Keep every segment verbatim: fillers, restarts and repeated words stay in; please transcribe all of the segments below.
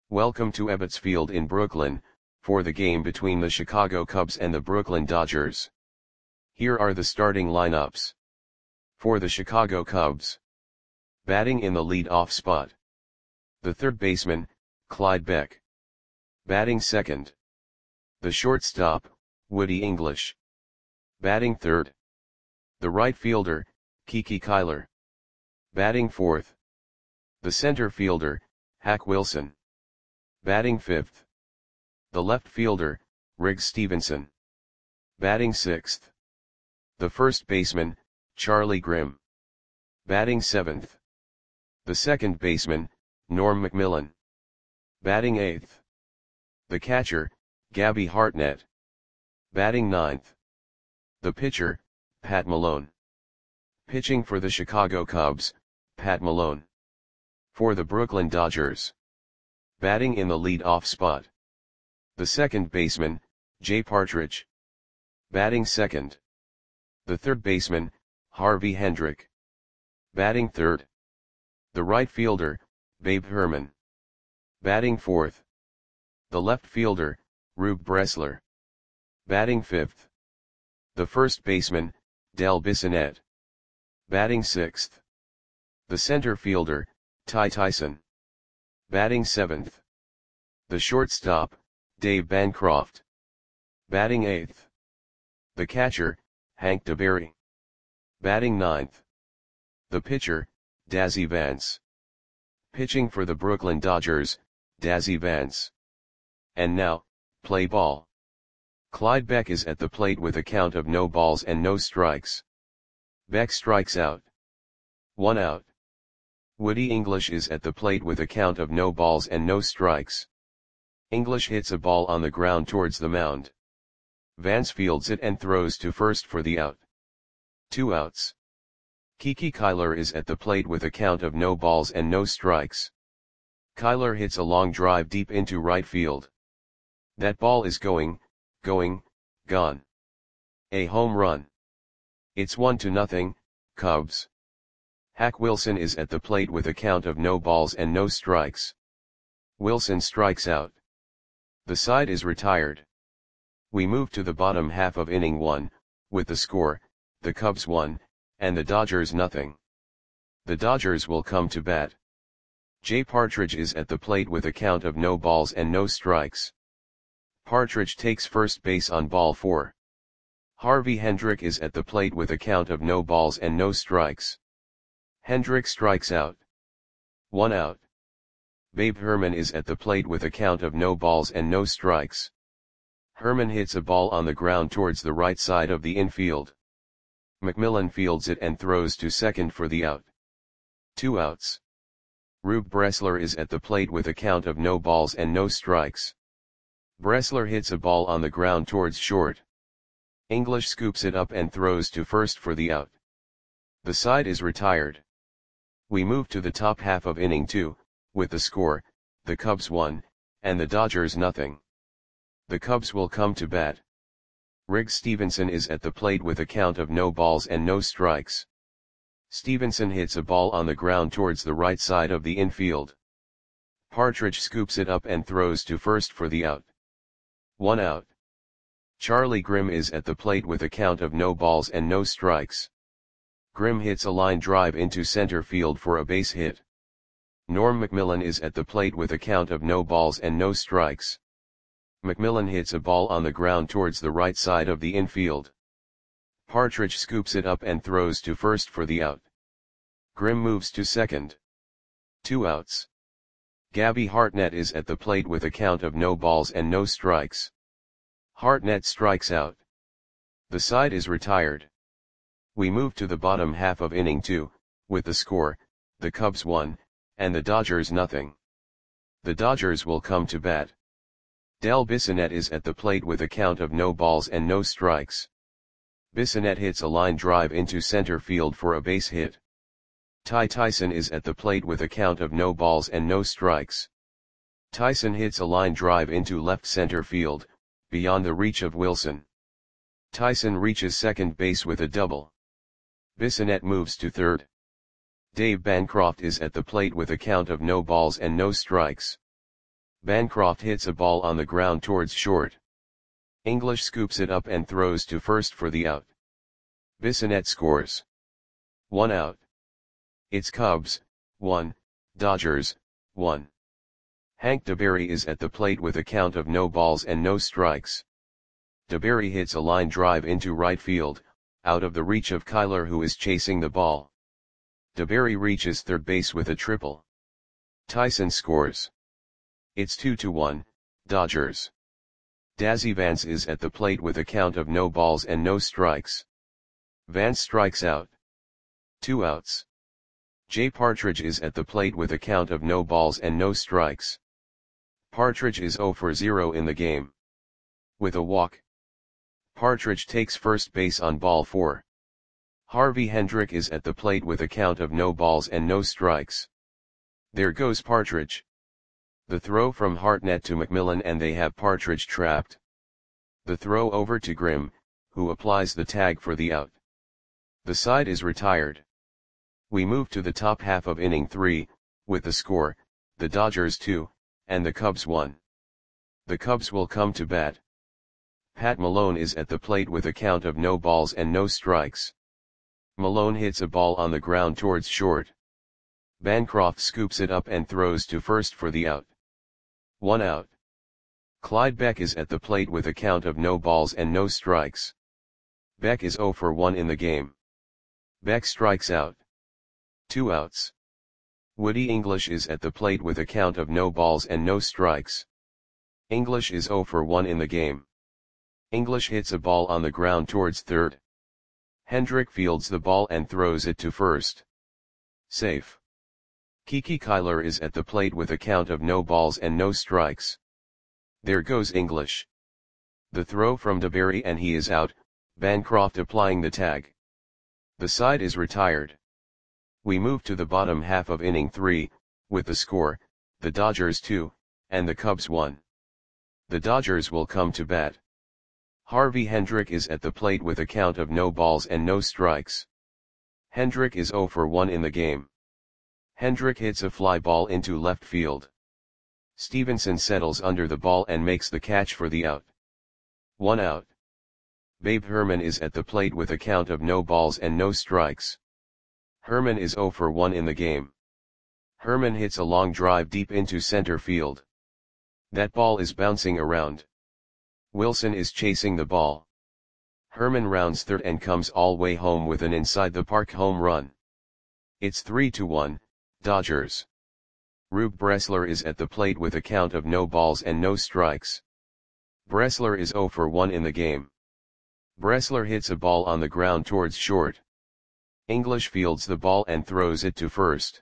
Welcome to Ebbets Field in Brooklyn, for the game between the Chicago Cubs and the Brooklyn Dodgers. Here are the starting lineups. For the Chicago Cubs. Batting in the lead-off spot. The third baseman, Clyde Beck. Batting second. The shortstop, Woody English. Batting third. The right fielder, Kiki Kyler. Batting fourth. The center fielder, Hack Wilson. Batting fifth. The left fielder, Riggs Stephenson. Batting sixth. The first baseman, Charlie Grimm. Batting seventh. The second baseman, Norm McMillan. Batting eighth. The catcher, Gabby Hartnett. Batting ninth. The pitcher, Pat Malone. Pitching for the Chicago Cubs, Pat Malone. For the Brooklyn Dodgers. Batting in the lead-off spot. The second baseman, Jay Partridge. Batting second. The third baseman, Harvey Hendrick. Batting third. The right fielder, Babe Herman. Batting fourth. The left fielder, Rube Bressler. Batting fifth. The first baseman, Del Bissonette. Batting sixth. The center fielder, Ty Tyson. Batting seventh. The shortstop, Dave Bancroft. Batting eighth. The catcher, Hank DeBerry. Batting ninth. The pitcher, Dazzy Vance. Pitching for the Brooklyn Dodgers, Dazzy Vance. And now, play ball. Clyde Beck is at the plate with a count of no balls and no strikes. Beck strikes out. One out. Woody English is at the plate with a count of no balls and no strikes. English hits a ball on the ground towards the mound. Vance fields it and throws to first for the out. Two outs. Kiki Kyler is at the plate with a count of no balls and no strikes. Kyler hits a long drive deep into right field. That ball is going, going, gone. A home run. It's one to nothing, Cubs. Hack Wilson is at the plate with a count of no balls and no strikes. Wilson strikes out. The side is retired. We move to the bottom half of inning one, with the score, the Cubs one, and the Dodgers nothing. The Dodgers will come to bat. Jay Partridge is at the plate with a count of no balls and no strikes. Partridge takes first base on ball four. Harvey Hendrick is at the plate with a count of no balls and no strikes. Hendrick strikes out. One out. Babe Herman is at the plate with a count of no balls and no strikes. Herman hits a ball on the ground towards the right side of the infield. McMillan fields it and throws to second for the out. Two outs. Rube Bressler is at the plate with a count of no balls and no strikes. Bressler hits a ball on the ground towards short. English scoops it up and throws to first for the out. The side is retired. We move to the top half of inning two, with the score, the Cubs one, and the Dodgers nothing. The Cubs will come to bat. Riggs Stephenson is at the plate with a count of no balls and no strikes. Stephenson hits a ball on the ground towards the right side of the infield. Partridge scoops it up and throws to first for the out. One out. Charlie Grimm is at the plate with a count of no balls and no strikes. Grimm hits a line drive into center field for a base hit. Norm McMillan is at the plate with a count of no balls and no strikes. McMillan hits a ball on the ground towards the right side of the infield. Partridge scoops it up and throws to first for the out. Grimm moves to second. Two outs. Gabby Hartnett is at the plate with a count of no balls and no strikes. Hartnett strikes out. The side is retired. We move to the bottom half of inning two, with the score, the Cubs one, and the Dodgers nothing. The Dodgers will come to bat. Del Bissonette is at the plate with a count of no balls and no strikes. Bissonette hits a line drive into center field for a base hit. Ty Tyson is at the plate with a count of no balls and no strikes. Tyson hits a line drive into left center field, beyond the reach of Wilson. Tyson reaches second base with a double. Bissonette moves to third. Dave Bancroft is at the plate with a count of no balls and no strikes. Bancroft hits a ball on the ground towards short. English scoops it up and throws to first for the out. Bissonette scores. One out. It's Cubs, one, Dodgers, one. Hank DeBerry is at the plate with a count of no balls and no strikes. DeBerry hits a line drive into right field, out of the reach of Kyler, who is chasing the ball. DeBerry reaches third base with a triple. Tyson scores. It's two to one, Dodgers. Dazzy Vance is at the plate with a count of no balls and no strikes. Vance strikes out. Two outs. Jay Partridge is at the plate with a count of no balls and no strikes. Partridge is zero for zero in the game. With a walk, Partridge takes first base on ball four. Harvey Hendrick is at the plate with a count of no balls and no strikes. There goes Partridge. The throw from Hartnett to McMillan, and they have Partridge trapped. The throw over to Grimm, who applies the tag for the out. The side is retired. We move to the top half of inning three, with the score, the Dodgers two, and the Cubs one. The Cubs will come to bat. Pat Malone is at the plate with a count of no balls and no strikes. Malone hits a ball on the ground towards short. Bancroft scoops it up and throws to first for the out. One out. Clyde Beck is at the plate with a count of no balls and no strikes. Beck is zero for one in the game. Beck strikes out. Two outs. Woody English is at the plate with a count of no balls and no strikes. English is zero for one in the game. English hits a ball on the ground towards third. Hendrick fields the ball and throws it to first. Safe. Kiki Kyler is at the plate with a count of no balls and no strikes. There goes English. The throw from DeBerry, and he is out, Bancroft applying the tag. The side is retired. We move to the bottom half of inning three, with the score, the Dodgers two, and the Cubs one. The Dodgers will come to bat. Harvey Hendrick is at the plate with a count of no balls and no strikes. Hendrick is zero for one in the game. Hendrick hits a fly ball into left field. Stevenson settles under the ball and makes the catch for the out. One out. Babe Herman is at the plate with a count of no balls and no strikes. Herman is zero for one in the game. Herman hits a long drive deep into center field. That ball is bouncing around. Wilson is chasing the ball. Herman rounds third and comes all way home with an inside the park home run. It's three to one, Dodgers. Rube Bressler is at the plate with a count of no balls and no strikes. Bressler is zero for one in the game. Bressler hits a ball on the ground towards short. English fields the ball and throws it to first.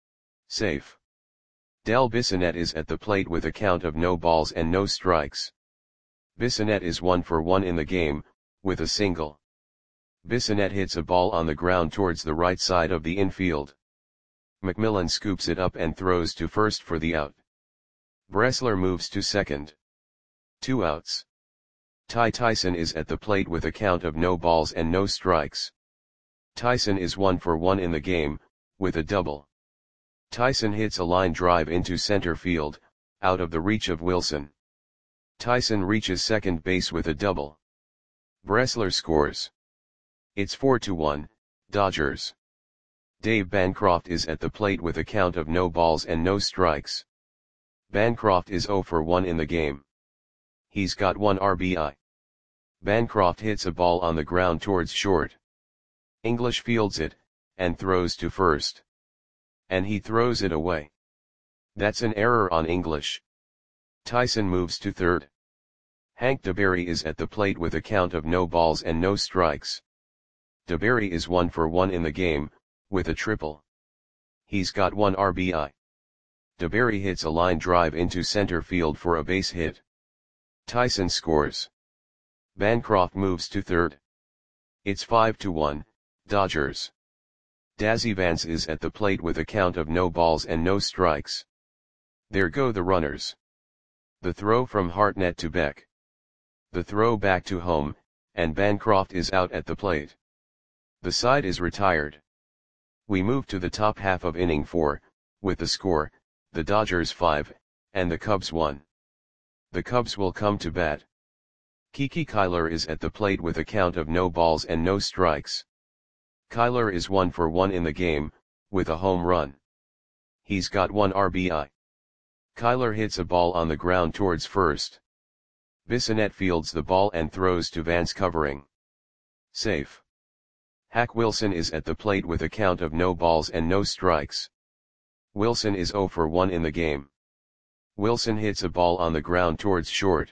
Safe. Del Bissonette is at the plate with a count of no balls and no strikes. Bissonette is one for one in the game, with a single. Bissonette hits a ball on the ground towards the right side of the infield. McMillan scoops it up and throws to first for the out. Bressler moves to second. Two outs. Ty Tyson is at the plate with a count of no balls and no strikes. Tyson is one for one in the game, with a double. Tyson hits a line drive into center field, out of the reach of Wilson. Tyson reaches second base with a double. Bressler scores. It's four to one, Dodgers. Dave Bancroft is at the plate with a count of no balls and no strikes. Bancroft is zero for one in the game. He's got one R B I. Bancroft hits a ball on the ground towards short. English fields it, and throws to first. And he throws it away. That's an error on English. Tyson moves to third. Hank DeBerry is at the plate with a count of no balls and no strikes. DeBerry is one for one in the game, with a triple. He's got one R B I. DeBerry hits a line drive into center field for a base hit. Tyson scores. Bancroft moves to third. It's five to one, Dodgers. Dazzy Vance is at the plate with a count of no balls and no strikes. There go the runners. The throw from Hartnett to Beck. The throw back to home, and Bancroft is out at the plate. The side is retired. We move to the top half of inning four, with the score, the Dodgers five, and the Cubs one. The Cubs will come to bat. Kiki Kyler is at the plate with a count of no balls and no strikes. Kyler is one for one in the game, with a home run. He's got one R B I. Kyler hits a ball on the ground towards first. Bissonette fields the ball and throws to Vance covering. Safe. Hack Wilson is at the plate with a count of no balls and no strikes. Wilson is zero for one in the game. Wilson hits a ball on the ground towards short.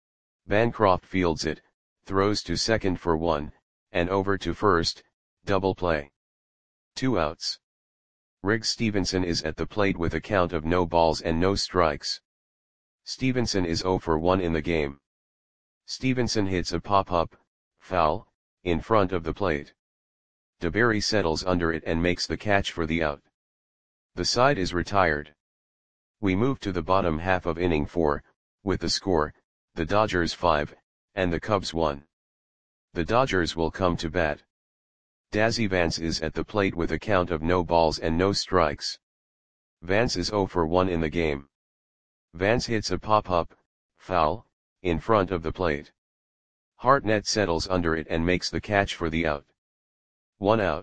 Bancroft fields it, throws to second for one, and over to first, double play. Two outs. Riggs Stevenson is at the plate with a count of no balls and no strikes. Stevenson is zero for one in the game. Stevenson hits a pop-up, foul, in front of the plate. DeBerry settles under it and makes the catch for the out. The side is retired. We move to the bottom half of inning four, with the score, the Dodgers five, and the Cubs one. The Dodgers will come to bat. Dazzy Vance is at the plate with a count of no balls and no strikes. Vance is zero for one in the game. Vance hits a pop-up, foul, in front of the plate. Hartnett settles under it and makes the catch for the out. One out.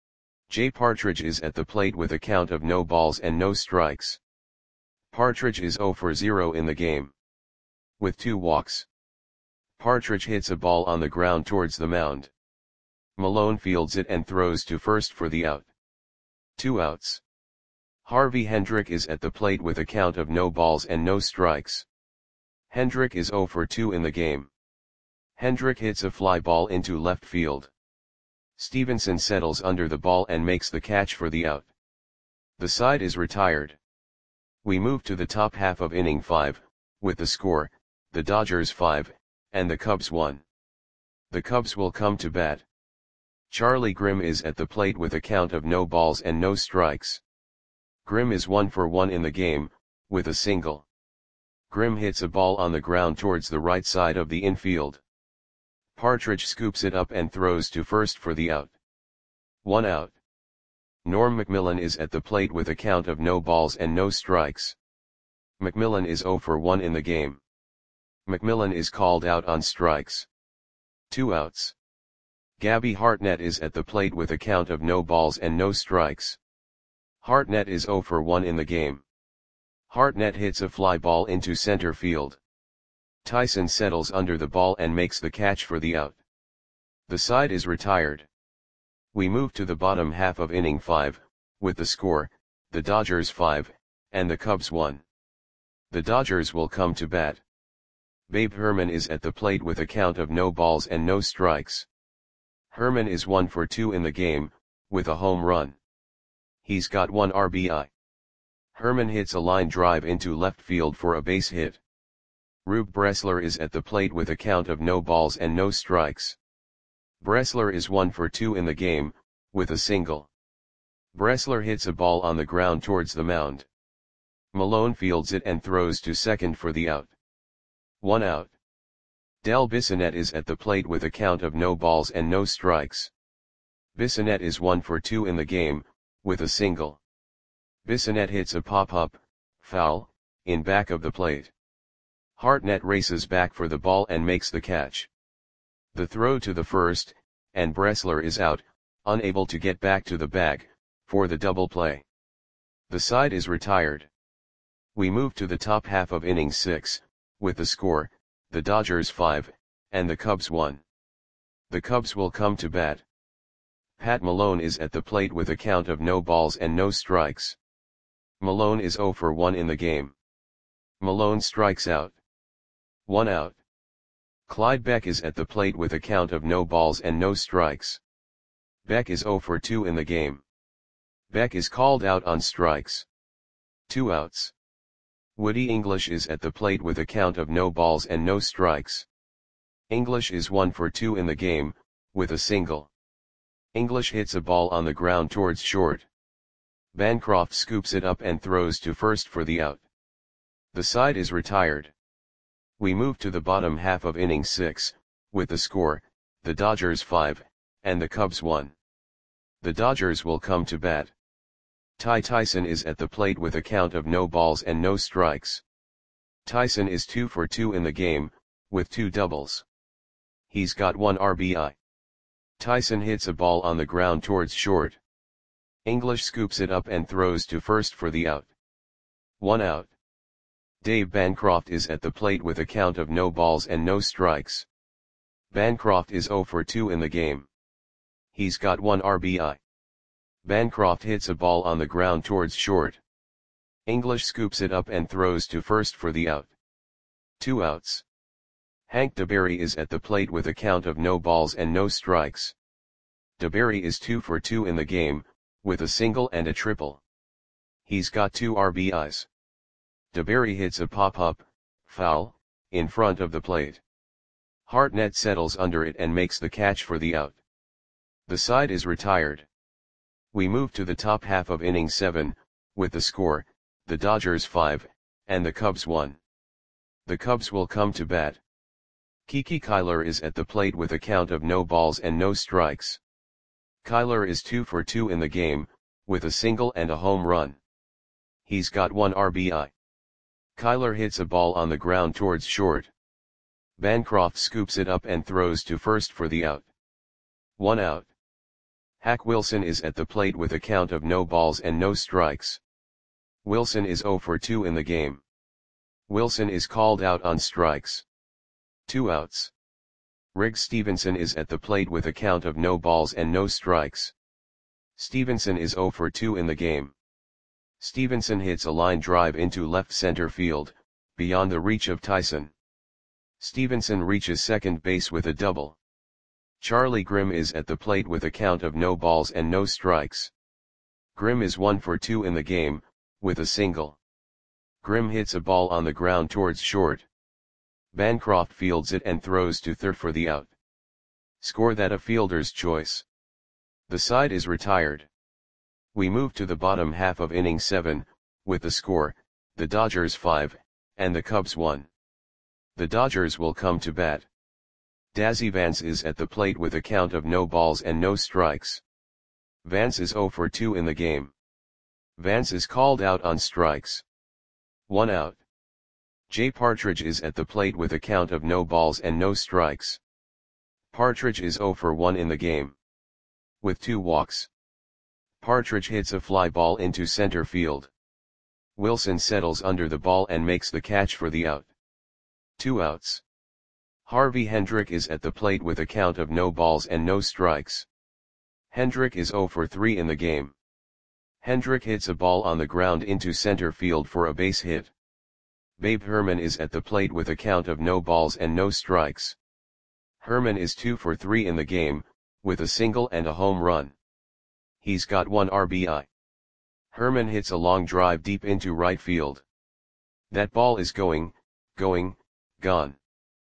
Jay Partridge is at the plate with a count of no balls and no strikes. Partridge is zero for zero in the game. With two walks. Partridge hits a ball on the ground towards the mound. Malone fields it and throws to first for the out. Two outs. Harvey Hendrick is at the plate with a count of no balls and no strikes. Hendrick is zero for two in the game. Hendrick hits a fly ball into left field. Stevenson settles under the ball and makes the catch for the out. The side is retired. We move to the top half of inning five, with the score, the Dodgers five, and the Cubs one. The Cubs will come to bat. Charlie Grimm is at the plate with a count of no balls and no strikes. Grimm is one for one in the game, with a single. Grimm hits a ball on the ground towards the right side of the infield. Partridge scoops it up and throws to first for the out. One out. Norm McMillan is at the plate with a count of no balls and no strikes. McMillan is zero for one in the game. McMillan is called out on strikes. Two outs. Gabby Hartnett is at the plate with a count of no balls and no strikes. Hartnett is zero for one in the game. Hartnett hits a fly ball into center field. Tyson settles under the ball and makes the catch for the out. The side is retired. We move to the bottom half of inning five, with the score, the Dodgers five, and the Cubs one. The Dodgers will come to bat. Babe Herman is at the plate with a count of no balls and no strikes. Herman is one for two in the game, with a home run. He's got one R B I. Herman hits a line drive into left field for a base hit. Rube Bressler is at the plate with a count of no balls and no strikes. Bressler is one for two in the game, with a single. Bressler hits a ball on the ground towards the mound. Malone fields it and throws to second for the out. One out. Del Bissonette is at the plate with a count of no balls and no strikes. Bissonette is one for two in the game, with a single. Bissonette hits a pop-up, foul, in back of the plate. Hartnett races back for the ball and makes the catch. The throw to the first, and Bressler is out, unable to get back to the bag, for the double play. The side is retired. We move to the top half of inning six, with the score, the Dodgers five, and the Cubs one. The Cubs will come to bat. Pat Malone is at the plate with a count of no balls and no strikes. Malone is zero for one in the game. Malone strikes out. One out. Clyde Beck is at the plate with a count of no balls and no strikes. Beck is zero for two in the game. Beck is called out on strikes. Two outs. Woody English is at the plate with a count of no balls and no strikes. English is one for two in the game, with a single. English hits a ball on the ground towards short. Bancroft scoops it up and throws to first for the out. The side is retired. We move to the bottom half of inning six, with the score, the Dodgers five, and the Cubs one. The Dodgers will come to bat. Ty Tyson is at the plate with a count of no balls and no strikes. Tyson is two for two in the game, with two doubles. He's got one R B I. Tyson hits a ball on the ground towards short. English scoops it up and throws to first for the out. One out. Dave Bancroft is at the plate with a count of no balls and no strikes. Bancroft is zero for two in the game. He's got one R B I. Bancroft hits a ball on the ground towards short. English scoops it up and throws to first for the out. Two outs. Hank DeBerry is at the plate with a count of no balls and no strikes. DeBerry is two for two in the game, with a single and a triple. He's got two R B Is. DeBerry hits a pop-up, foul, in front of the plate. Hartnett settles under it and makes the catch for the out. The side is retired. We move to the top half of inning seven, with the score, the Dodgers five, and the Cubs one. The Cubs will come to bat. Kiki Kyler is at the plate with a count of no balls and no strikes. Kyler is two for two in the game, with a single and a home run. He's got one R B I. Kyler hits a ball on the ground towards short. Bancroft scoops it up and throws to first for the out. One out. Hack Wilson is at the plate with a count of no balls and no strikes. Wilson is zero for two in the game. Wilson is called out on strikes. Two outs. Riggs Stevenson is at the plate with a count of no balls and no strikes. Stevenson is zero for two in the game. Stevenson hits a line drive into left center field, beyond the reach of Tyson. Stevenson reaches second base with a double. Charlie Grimm is at the plate with a count of no balls and no strikes. Grimm is one for two in the game, with a single. Grimm hits a ball on the ground towards short. Bancroft fields it and throws to third for the out. Score that a fielder's choice. The side is retired. We move to the bottom half of inning seven, with the score, the Dodgers five, and the Cubs one. The Dodgers will come to bat. Dazzy Vance is at the plate with a count of no balls and no strikes. Vance is zero for two in the game. Vance is called out on strikes. One out. Jay Partridge is at the plate with a count of no balls and no strikes. Partridge is zero for one in the game. With two walks. Partridge hits a fly ball into center field. Wilson settles under the ball and makes the catch for the out. Two outs. Harvey Hendrick is at the plate with a count of no balls and no strikes. Hendrick is zero for three in the game. Hendrick hits a ball on the ground into center field for a base hit. Babe Herman is at the plate with a count of no balls and no strikes. Herman is two for three in the game, with a single and a home run. He's got one R B I. Herman hits a long drive deep into right field. That ball is going, going, gone.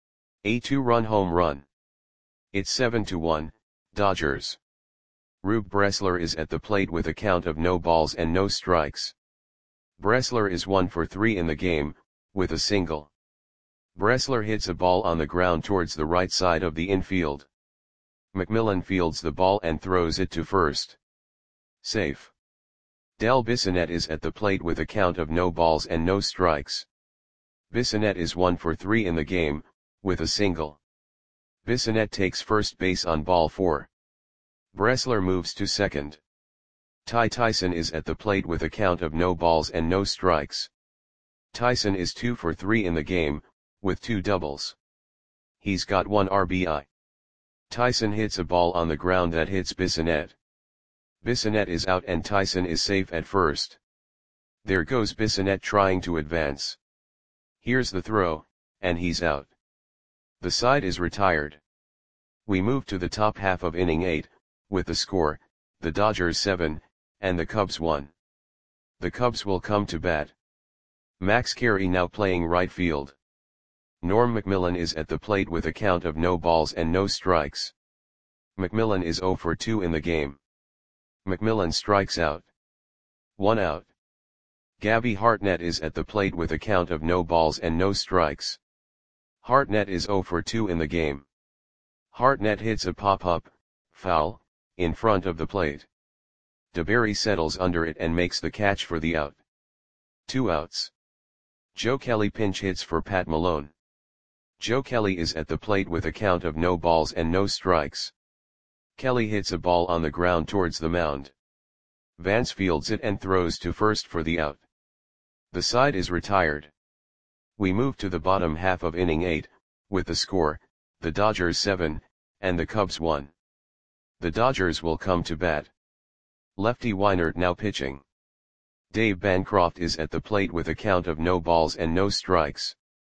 A two-run home run. It's seven to one, Dodgers. Rube Bressler is at the plate with a count of no balls and no strikes. Bressler is one for three in the game, with a single. Bressler hits a ball on the ground towards the right side of the infield. McMillan fields the ball and throws it to first. Safe. Del Bissonette is at the plate with a count of no balls and no strikes. Bissonette is one for three in the game, with a single. Bissonette takes first base on ball four. Bressler moves to second. Ty Tyson is at the plate with a count of no balls and no strikes. Tyson is two for three in the game, with two doubles. He's got one R B I. Tyson hits a ball on the ground that hits Bissonette. Bissonette is out and Tyson is safe at first. There goes Bissonette trying to advance. Here's the throw, and he's out. The side is retired. We move to the top half of inning eight, with the score, the Dodgers seven, and the Cubs one. The Cubs will come to bat. Max Carey now playing right field. Norm McMillan is at the plate with a count of no balls and no strikes. McMillan is zero for two in the game. McMillan strikes out. One out. Gabby Hartnett is at the plate with a count of no balls and no strikes. Hartnett is zero for two in the game. Hartnett hits a pop-up, foul, in front of the plate. DeBerry settles under it and makes the catch for the out. Two outs. Joe Kelly pinch hits for Pat Malone. Joe Kelly is at the plate with a count of no balls and no strikes. Kelly hits a ball on the ground towards the mound. Vance fields it and throws to first for the out. The side is retired. We move to the bottom half of inning eight, with the score, the Dodgers seven, and the Cubs one. The Dodgers will come to bat. Lefty Weinert now pitching. Dave Bancroft is at the plate with a count of no balls and no strikes.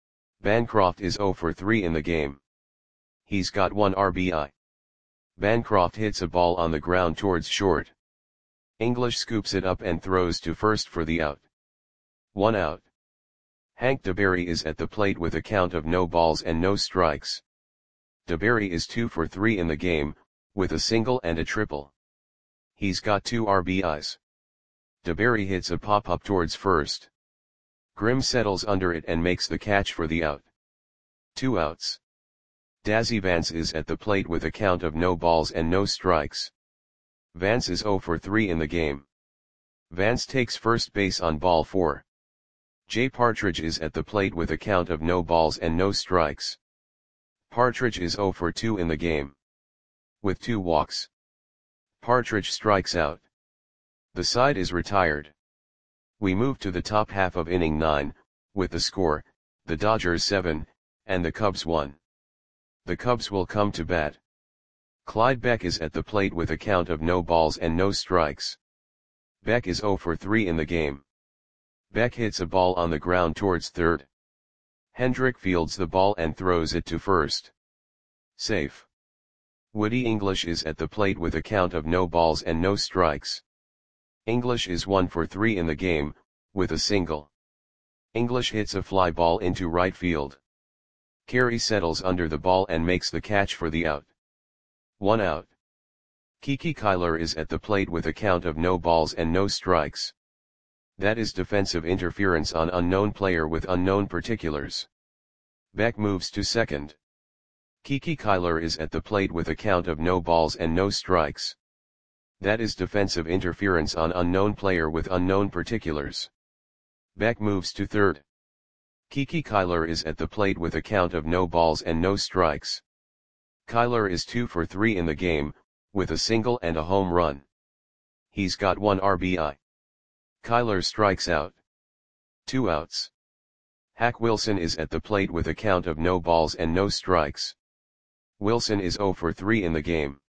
Bancroft is oh for three in the game. He's got one R B I. Bancroft hits a ball on the ground towards short. English scoops it up and throws to first for the out. One out. Hank DeBerry is at the plate with a count of no balls and no strikes. DeBerry is two for three in the game, with a single and a triple. He's got two R B Is. DeBerry hits a pop-up towards first. Grimm settles under it and makes the catch for the out. Two outs. Dazzy Vance is at the plate with a count of no balls and no strikes. Vance is oh for three in the game. Vance takes first base on ball four. Jay Partridge is at the plate with a count of no balls and no strikes. Partridge is oh for two in the game. With two walks. Partridge strikes out. The side is retired. We move to the top half of inning nine, with the score, the Dodgers seven, and the Cubs one. The Cubs will come to bat. Clyde Beck is at the plate with a count of no balls and no strikes. Beck is oh for three in the game. Beck hits a ball on the ground towards third. Hendrick fields the ball and throws it to first. Safe. Woody English is at the plate with a count of no balls and no strikes. English is one for three in the game, with a single. English hits a fly ball into right field. Carey settles under the ball and makes the catch for the out. One out. Kiki Kyler is at the plate with a count of no balls and no strikes. That is defensive interference on unknown player with unknown particulars. Beck moves to second. Kiki Kyler is at the plate with a count of no balls and no strikes. That is defensive interference on unknown player with unknown particulars. Beck moves to third. Kiki Kyler is at the plate with a count of no balls and no strikes. Kyler is two for three in the game, with a single and a home run. He's got one R B I. Kyler strikes out. Two outs. Hack Wilson is at the plate with a count of no balls and no strikes. Wilson is oh for three in the game.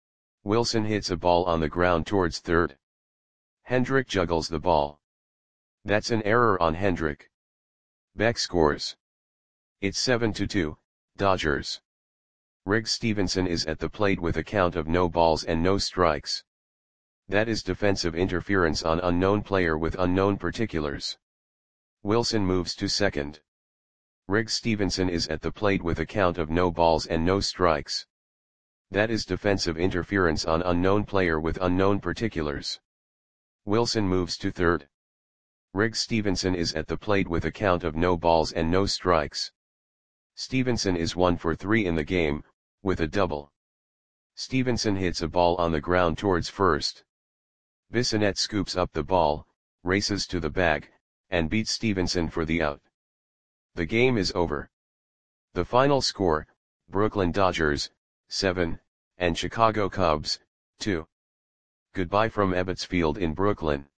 Wilson hits a ball on the ground towards third. Hendrick juggles the ball. That's an error on Hendrick. Beck scores. It's seven to two, Dodgers. Riggs Stevenson is at the plate with a count of no balls and no strikes. That is defensive interference on unknown player with unknown particulars. Wilson moves to second. Riggs Stevenson is at the plate with a count of no balls and no strikes. That is defensive interference on unknown player with unknown particulars. Wilson moves to third. Riggs Stevenson is at the plate with a count of no balls and no strikes. Stevenson is one for three in the game, with a double. Stevenson hits a ball on the ground towards first. Bissonette scoops up the ball, races to the bag, and beats Stevenson for the out. The game is over. The final score, Brooklyn Dodgers, seven, and Chicago Cubs, two. Goodbye from Ebbets Field in Brooklyn.